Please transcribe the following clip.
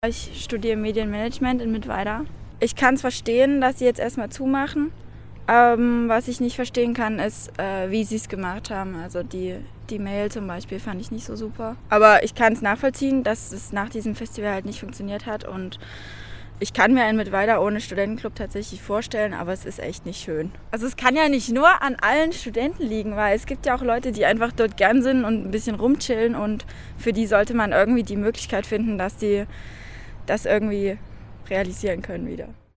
Ich studiere Medienmanagement in Mittweida. Ich kann es verstehen, dass sie jetzt erstmal zumachen. Was ich nicht verstehen kann, ist, wie sie es gemacht haben. Also die Mail zum Beispiel fand ich nicht so super. Aber ich kann es nachvollziehen, dass es nach diesem Festival halt nicht funktioniert hat. Und ich kann mir einen Mittweida ohne Studentenclub tatsächlich vorstellen, aber es ist echt nicht schön. Also es kann ja nicht nur an allen Studenten liegen, weil es gibt ja auch Leute, die einfach dort gern sind und ein bisschen rumchillen. Und für die sollte man irgendwie die Möglichkeit finden, dass die das irgendwie realisieren können wieder.